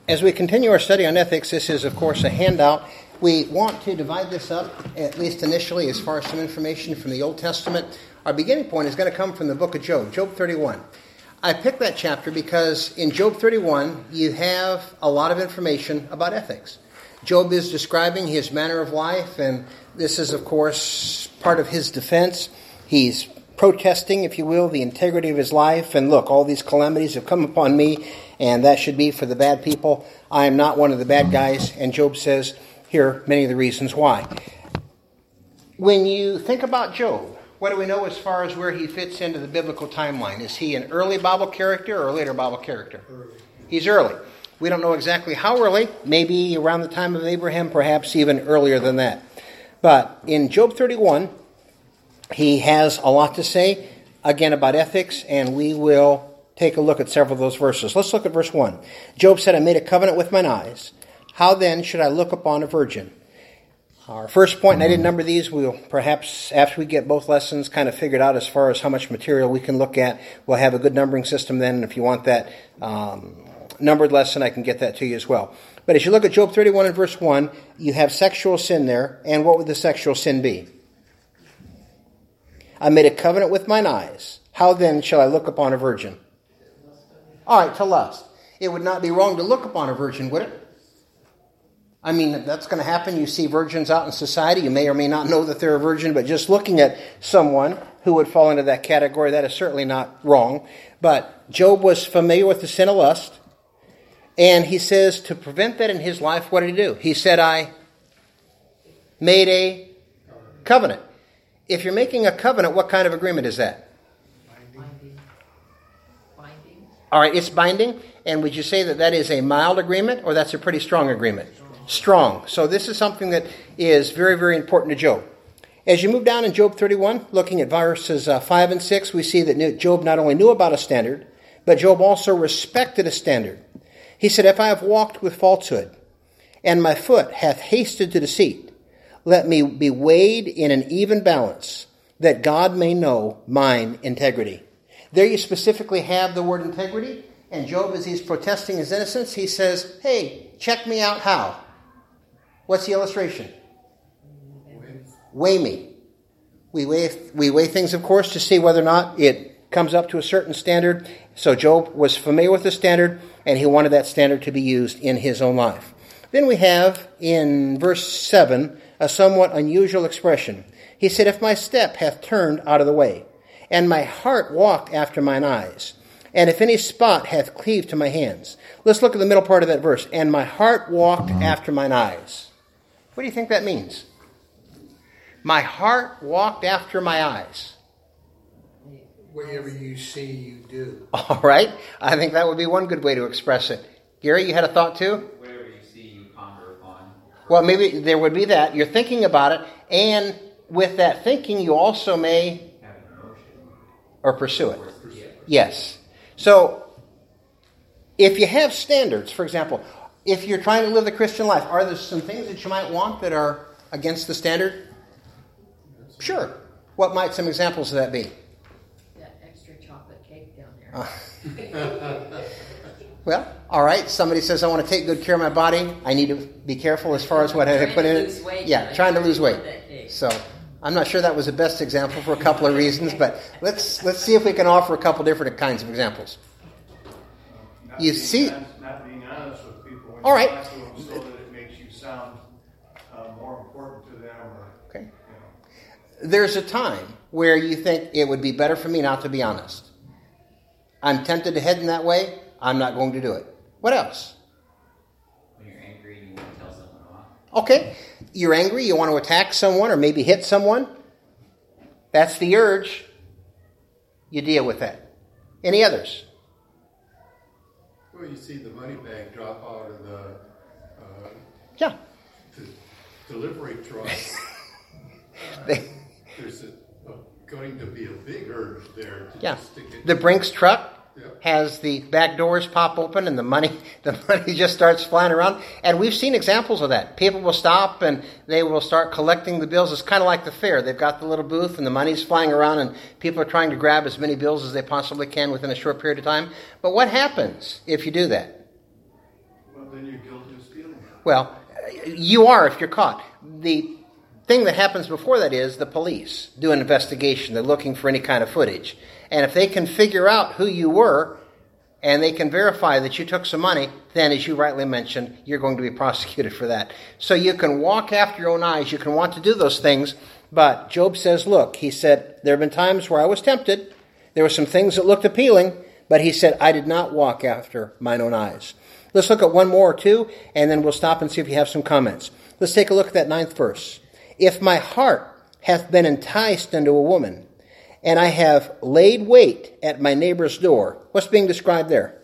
As we continue our study on ethics, this is, of course, a handout. We want to divide this up, at least initially, as far as some information from the Old Testament. Our beginning point is going to come from the book of Job, Job 31. I picked that chapter because in Job 31, you have a lot of information about ethics. Job is describing his manner of life, and this is, of course, part of his defense. He's protesting, if you will, the integrity of his life. And look, all these calamities have come upon me, and that should be for the bad people. I am not one of the bad guys. And Job says, here are many of the reasons why. When you think about Job, what do we know as far as where he fits into the biblical timeline? Is he an early Bible character or a later Bible character? Early. He's early. We don't know exactly how early, maybe around the time of Abraham, perhaps even earlier than that. But in Job 31, he has a lot to say, again, about ethics, and we will take a look at several of those verses. Let's look at verse 1. Job said, I made a covenant with mine eyes. How then should I look upon a virgin? Our first point, and I didn't number these, we'll perhaps, after we get both lessons kind of figured out as far as how much material we can look at, we'll have a good numbering system then. And if you want that numbered lesson, I can get that to you as well. But as you look at Job 31 and verse 1, you have sexual sin there. And what would the sexual sin be? I made a covenant with mine eyes. How then shall I look upon a virgin? All right, to lust. It would not be wrong to look upon a virgin, would it? I mean, that's going to happen. You see virgins out in society. You may or may not know that they're a virgin, but just looking at someone who would fall into that category, that is certainly not wrong. But Job was familiar with the sin of lust. And he says to prevent that in his life, what did he do? He said, I made a covenant. If you're making a covenant, what kind of agreement is that? Binding. All right, it's binding. And would you say that that is a mild agreement or that's a pretty strong agreement? Strong. So this is something that is very, very important to Job. As you move down in Job 31, looking at verses 5 and 6, we see that Job not only knew about a standard, but Job also respected a standard. He said, if I have walked with falsehood, and my foot hath hasted to deceit, let me be weighed in an even balance, that God may know mine integrity. There you specifically have the word integrity. And Job, as he's protesting his innocence, he says, hey, check me out how? What's the illustration? Weigh me. We weigh things, of course, to see whether or not it comes up to a certain standard. So Job was familiar with the standard, and he wanted that standard to be used in his own life. Then we have, in verse 7, a somewhat unusual expression. He said, if my step hath turned out of the way, and my heart walked after mine eyes, and if any spot hath cleaved to my hands. Let's look at the middle part of that verse. And my heart walked after mine eyes. What do you think that means? My heart walked after my eyes. Whatever you see, you do. All right. I think that would be one good way to express it. Gary, you had a thought too? Whatever you see, you ponder upon. Well, maybe there would be that. You're thinking about it, and with that thinking, you also may Have an emotion. or pursue it. Yeah. Yes. So, if you have standards, for example, if you're trying to live the Christian life, are there some things that you might want that are against the standard? Sure. What might some examples of that be? That extra chocolate cake down there. Well, all right. Somebody says, I want to take good care of my body. I need to be careful as far as what I put in it. Yeah, trying to lose weight. So, I'm not sure that was the best example for a couple of reasons, but let's see if we can offer a couple different kinds of examples. Not being honest with people. All right. So that it makes you sound more important to them. Okay. There's a time where you think it would be better for me not to be honest. I'm tempted to head in that way. I'm not going to do it. What else? When you're angry and you want to tell someone off. Okay. You're angry. You want to attack someone or maybe hit someone. That's the urge. You deal with that. Any others? Well, you see the money bag drop out of the Yeah. delivery truck. There's going to be a big urge there to Yeah. just stick it. The Brinks truck Yeah. has the back doors pop open and the money just starts flying around. And we've seen examples of that. People will stop and they will start collecting the bills. It's kind of like the fair. They've got the little booth and the money's flying around and people are trying to grab as many bills as they possibly can within a short period of time. But what happens if you do that? Well, then you're guilty of stealing. Well, you are if you're caught. The thing that happens before that is the police do an investigation. They're looking for any kind of footage. And if they can figure out who you were and they can verify that you took some money, then, as you rightly mentioned, you're going to be prosecuted for that. So you can walk after your own eyes. You can want to do those things. But Job says, look, he said, there have been times where I was tempted. There were some things that looked appealing. But he said, I did not walk after mine own eyes. Let's look at one more or two, and then we'll stop and see if you have some comments. Let's take a look at that 9th verse. If my heart hath been enticed unto a woman, and I have laid wait at my neighbor's door. What's being described there?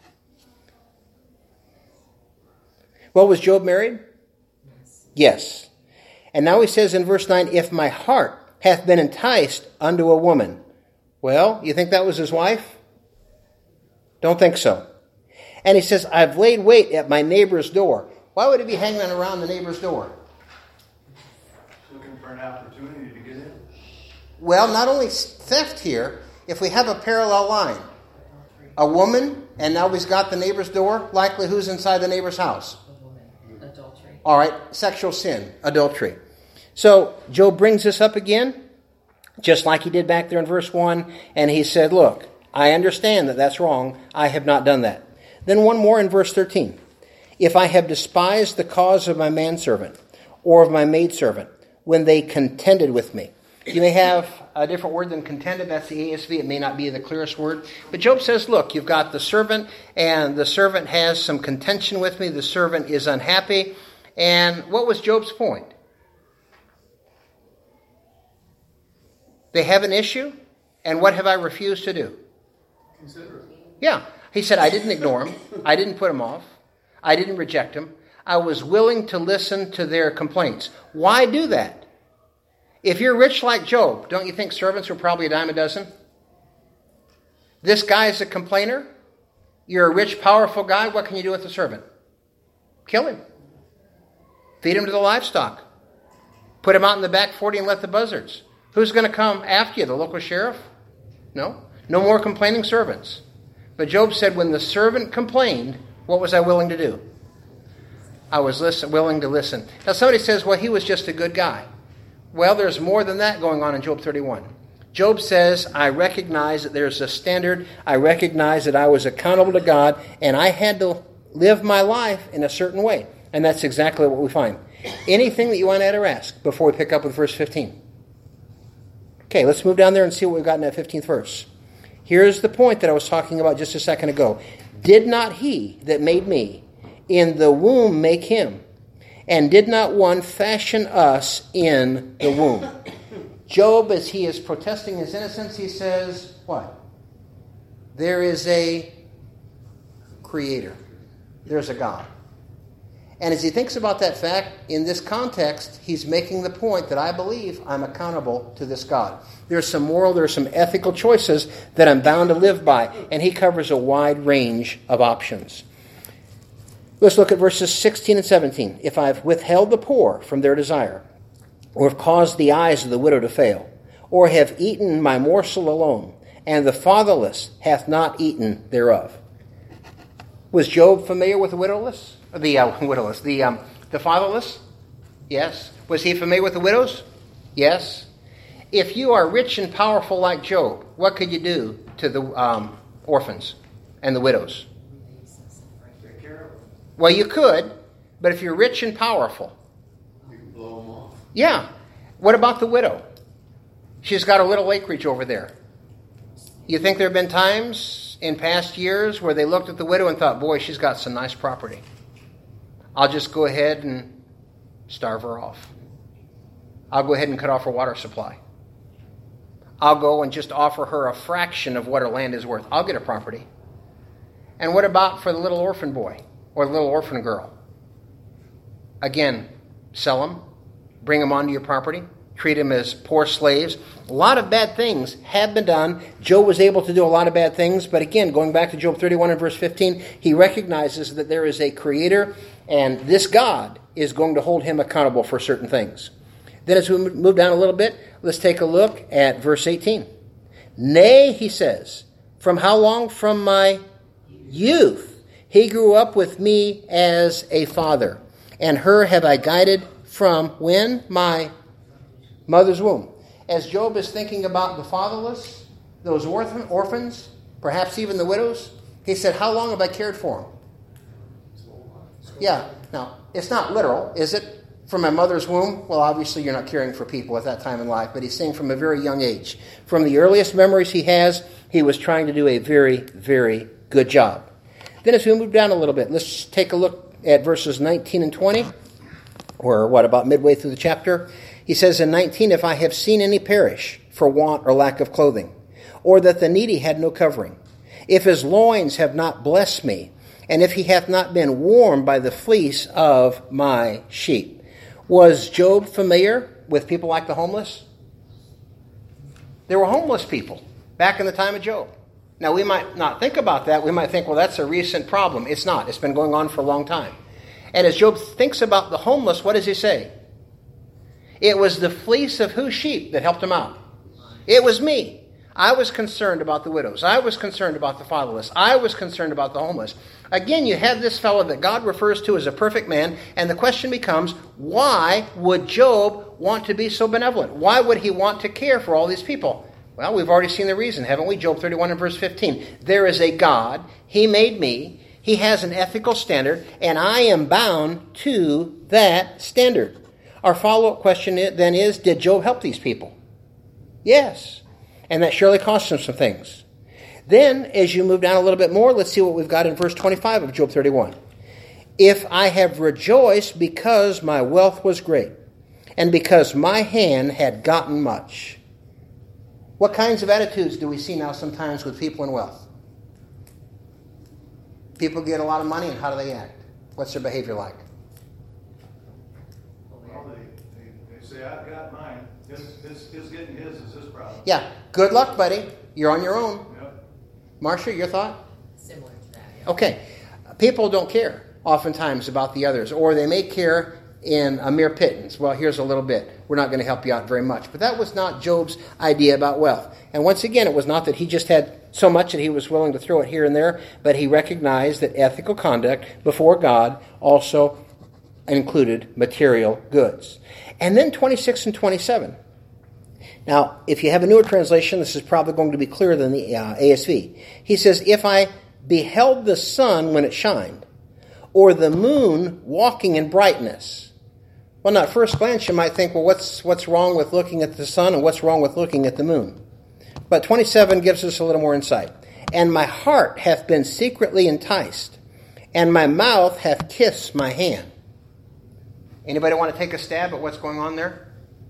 Well, was Job married? Yes. And now he says in verse 9, if my heart hath been enticed unto a woman. Well, you think that was his wife? Don't think so. And he says, I've laid wait at my neighbor's door. Why would he be hanging around the neighbor's door? Looking for an opportunity to get in. Well, not only theft here, if we have a parallel line, a woman, and now we've got the neighbor's door, likely who's inside the neighbor's house? A woman. Adultery. All right, sexual sin, adultery. So Job brings this up again, just like he did back there in verse 1, and he said, look, I understand that that's wrong. I have not done that. Then one more in verse 13. If I have despised the cause of my manservant or of my maidservant, when they contended with me. You may have a different word than contended. That's the ASV. It may not be the clearest word. But Job says, look, you've got the servant, and the servant has some contention with me. The servant is unhappy. And what was Job's point? They have an issue, and what have I refused to do? Consider it. Yeah. He said, I didn't ignore him. I didn't put him off. I didn't reject him. I was willing to listen to their complaints. Why do that? If you're rich like Job, don't you think servants were probably a dime a dozen? This guy is a complainer. You're a rich, powerful guy. What can you do with the servant? Kill him. Feed him to the livestock. Put him out in the back 40 and let the buzzards. Who's going to come after you? The local sheriff? No. No more complaining servants. But Job said, when the servant complained, what was I willing to do? I was willing to listen. Now somebody says, well, he was just a good guy. Well, there's more than that going on in Job 31. Job says, I recognize that there's a standard. I recognize that I was accountable to God, and I had to live my life in a certain way. And that's exactly what we find. Anything that you want to add or ask before we pick up with verse 15? Okay, let's move down there and see what we've got in that 15th verse. Here's the point that I was talking about just a second ago. Did not he that made me in the womb make him? And did not one fashion us in the womb? Job, as he is protesting his innocence, he says, what? There is a creator. There's a God. And as he thinks about that fact, in this context, he's making the point that I believe I'm accountable to this God. There's some moral, there's some ethical choices that I'm bound to live by. And he covers a wide range of options. Let's look at verses 16 and 17. If I've withheld the poor from their desire, or have caused the eyes of the widow to fail, or have eaten my morsel alone, and the fatherless hath not eaten thereof. Was Job familiar with the widowless? The fatherless? Yes. Was he familiar with the widows? Yes. If you are rich and powerful like Job, what could you do to the orphans and the widows? Take care of them. Well, you could, but if you're rich and powerful, You can blow them off. yeah. What about the widow? She's got a little acreage over there. You think there have been times in past years where they looked at the widow and thought, boy, she's got some nice property. I'll just go ahead and starve her off. I'll go ahead and cut off her water supply. I'll go and just offer her a fraction of what her land is worth. I'll get a property. And what about for the little orphan boy or the little orphan girl? Again, sell them, bring them onto your property, treat them as poor slaves. A lot of bad things have been done. Job was able to do a lot of bad things, but again, going back to Job 31 and verse 15, he recognizes that there is a creator, and this God is going to hold him accountable for certain things. Then as we move down a little bit, let's take a look at verse 18. Nay, he says, from how long? From my youth He grew up with me as a father, and her have I guided from when? My mother's womb. As Job is thinking about the fatherless, those orphans, perhaps even the widows, he said, how long have I cared for them? Yeah. Now, it's not literal, is it? From my mother's womb? Well, obviously you're not caring for people at that time in life, but he's saying from a very young age. From the earliest memories he has, he was trying to do a very, very good job. Then as we move down a little bit, let's take a look at verses 19 and 20, or about midway through the chapter. He says in 19, if I have seen any perish for want or lack of clothing, or that the needy had no covering, if his loins have not blessed me, and if he hath not been warmed by the fleece of my sheep. Was Job familiar with people like the homeless? There were homeless people back in the time of Job. Now, we might not think about that. We might think, well, that's a recent problem. It's not. It's been going on for a long time. And as Job thinks about the homeless, what does he say? It was the fleece of whose sheep that helped him out? It was me. I was concerned about the widows. I was concerned about the fatherless. I was concerned about the homeless. Again, you have this fellow that God refers to as a perfect man, and the question becomes, why would Job want to be so benevolent? Why would he want to care for all these people? Well, we've already seen the reason, haven't we? Job 31 and verse 15. There is a God. He made me. He has an ethical standard, and I am bound to that standard. Our follow-up question then is, did Job help these people? Yes. And that surely cost him some things. Then, as you move down a little bit more, let's see what we've got in verse 25 of Job 31. If I have rejoiced because my wealth was great, and because my hand had gotten much. What kinds of attitudes do we see now sometimes with people in wealth? People get a lot of money, and how do they act? What's their behavior like? Well, they say, I've got mine. His getting his is his problem. Yeah. Good luck, buddy. You're on your own. Yep. Marcia, your thought? Similar to that, yeah. Okay. People don't care oftentimes about the others, or they may care in a mere pittance. Well, here's a little bit. We're not going to help you out very much. But that was not Job's idea about wealth. And once again, it was not that he just had so much that he was willing to throw it here and there, but he recognized that ethical conduct before God also included material goods. And then 26 and 27. Now, if you have a newer translation, this is probably going to be clearer than the ASV. He says, if I beheld the sun when it shined, or the moon walking in brightness. Well, now at first glance you might think, well, what's wrong with looking at the sun and what's wrong with looking at the moon? But 27 gives us a little more insight. And my heart hath been secretly enticed, and my mouth hath kissed my hand. Anybody want to take a stab at what's going on there?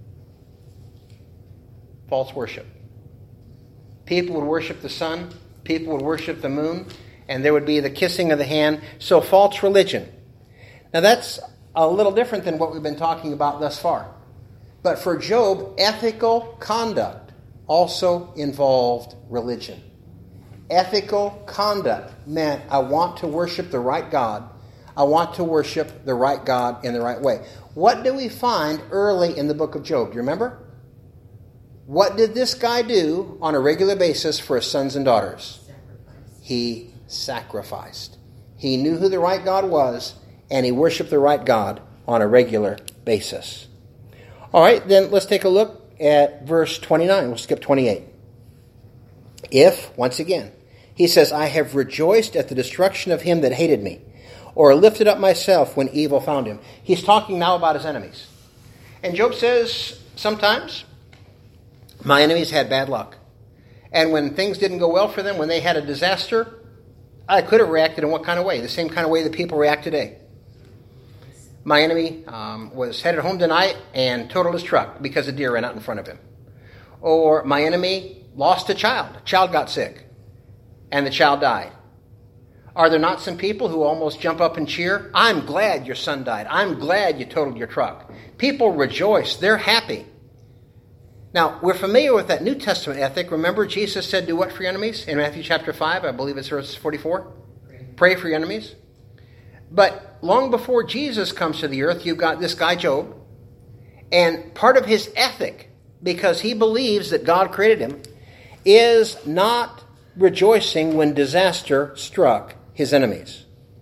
False worship. People would worship the sun. People would worship the moon. And there would be the kissing of the hand. So false religion. Now that's a little different than what we've been talking about thus far. But for Job, ethical conduct also involved religion. Ethical conduct meant I want to worship the right God. I want to worship the right God in the right way. What do we find early in the book of Job? Do you remember? What did this guy do on a regular basis for his sons and daughters? He sacrificed. He knew who the right God was, and he worshiped the right God on a regular basis. All right, then let's take a look at verse 29. We'll skip 28. If, once again, he says, I have rejoiced at the destruction of him that hated me, or lifted up myself when evil found him. He's talking now about his enemies. And Job says, sometimes my enemies had bad luck. And when things didn't go well for them, when they had a disaster, I could have reacted in what kind of way? The same kind of way that people react today. My enemy was headed home tonight and totaled his truck because a deer ran out in front of him. Or my enemy lost a child. A child got sick and the child died. Are there not some people who almost jump up and cheer? I'm glad your son died. I'm glad you totaled your truck. People rejoice. They're happy. Now, we're familiar with that New Testament ethic. Remember, Jesus said, do what for your enemies? In Matthew chapter 5, I believe it's verse 44. Pray for your enemies. But long before Jesus comes to the earth, you've got this guy Job. And part of his ethic, because he believes that God created him, is not rejoicing when disaster struck his enemies.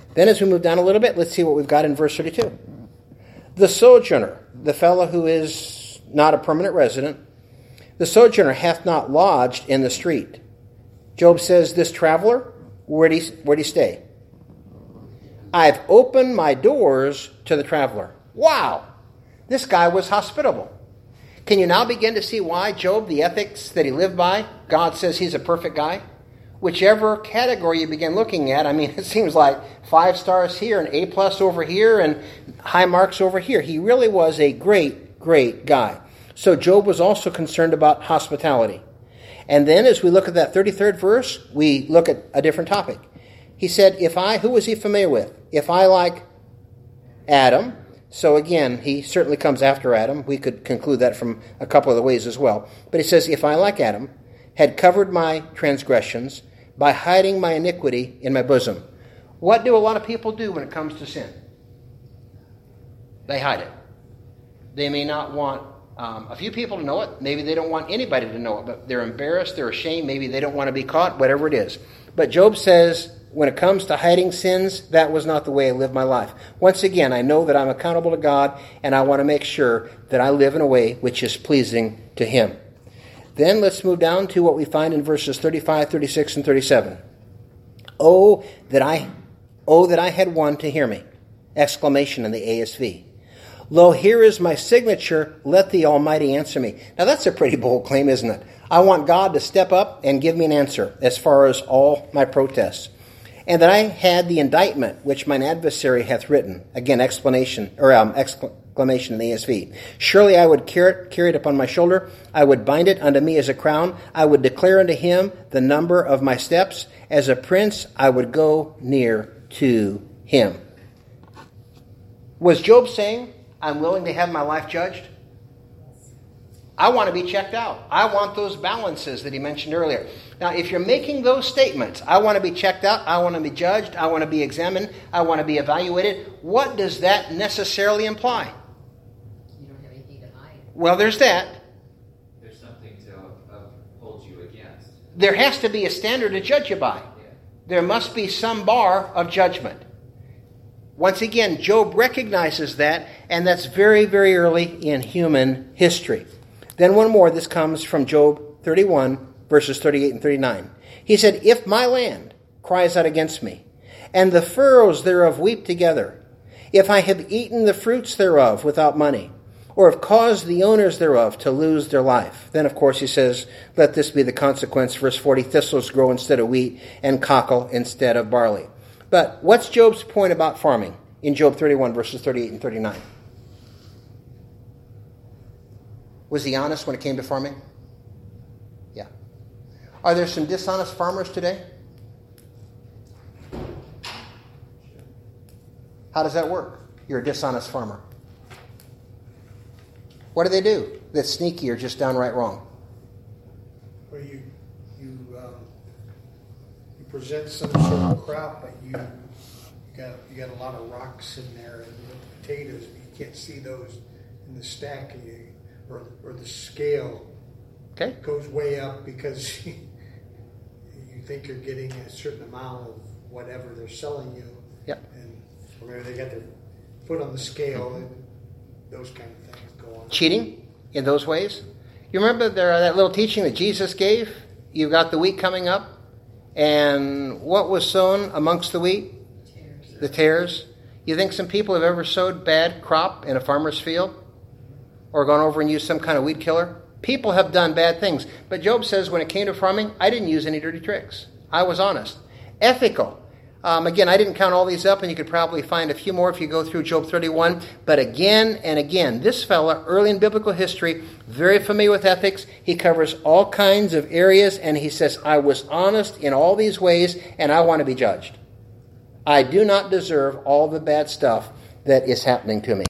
Then as we move down a little bit, let's see what we've got in verse 32. The sojourner, the fellow who is not a permanent resident, the sojourner hath not lodged in the street. Job says, this traveler, where'd he stay? I've opened my doors to the traveler. Wow! This guy was hospitable. Can you now begin to see why Job, the ethics that he lived by, God says he's a perfect guy? Whichever category you begin looking at, I mean, it seems like 5 stars here and A+ over here and high marks over here. He really was a great, great guy. So Job was also concerned about hospitality. And then as we look at that 33rd verse, we look at a different topic. He said, who was he familiar with? If I like Adam, so again, he certainly comes after Adam. We could conclude that from a couple of the ways as well. But he says, if I like Adam, had covered my transgressions by hiding my iniquity in my bosom. What do a lot of people do when it comes to sin? They hide it. They may not want a few people to know it. Maybe they don't want anybody to know it, but they're embarrassed, they're ashamed, maybe they don't want to be caught, whatever it is. But Job says, when it comes to hiding sins, that was not the way I lived my life. Once again, I know that I'm accountable to God, and I want to make sure that I live in a way which is pleasing to Him. Then let's move down to what we find in verses 35, 36, and 37. Oh, that I had one to hear me! Exclamation in the ASV. Lo, here is my signature, let the Almighty answer me. Now that's a pretty bold claim, isn't it? I want God to step up and give me an answer as far as all my protests. And that I had the indictment which mine adversary hath written. Again, exclamation in the ASV. Surely I would carry it upon my shoulder. I would bind it unto me as a crown. I would declare unto him the number of my steps. As a prince, I would go near to him. Was Job saying, I'm willing to have my life judged? I want to be checked out. I want those balances that he mentioned earlier. Now, if you're making those statements, I want to be checked out, I want to be judged, I want to be examined, I want to be evaluated, what does that necessarily imply? You don't have anything to hide. Well, there's that. There's something to hold you against. There has to be a standard to judge you by. Yeah. There must be some bar of judgment. Once again, Job recognizes that, and that's very, very early in human history. Then one more, this comes from Job 31, verses 38 and 39. He said, if my land cries out against me, and the furrows thereof weep together, if I have eaten the fruits thereof without money, or have caused the owners thereof to lose their life. Then, of course, he says, let this be the consequence. Verse 40, thistles grow instead of wheat, and cockle instead of barley. But what's Job's point about farming in Job 31, verses 38 and 39? Was he honest when it came to farming? Yeah. Are there some dishonest farmers today? How does that work? You're a dishonest farmer. What do that's sneaky or just downright wrong? Well, you present some sort of crop, but you got a lot of rocks in there, and the potatoes, you can't see those in the stack, or the scale goes way up because you think you're getting a certain amount of whatever they're selling you. Yep. And or maybe they got their foot on the scale, and those kind of things go on. Cheating in those ways? You remember that little teaching that Jesus gave? You've got the wheat coming up, and what was sown amongst the wheat? Tares. The tares. You think some people have ever sowed bad crop in a farmer's field? Or gone over and used some kind of weed killer? People have done bad things. But Job says when it came to farming, I didn't use any dirty tricks. I was honest. Ethical. Again, I didn't count all these up, and you could probably find a few more if you go through Job 31. But again and again, this fella, early in biblical history, very familiar with ethics. He covers all kinds of areas, and he says, I was honest in all these ways, and I want to be judged. I do not deserve all the bad stuff that is happening to me.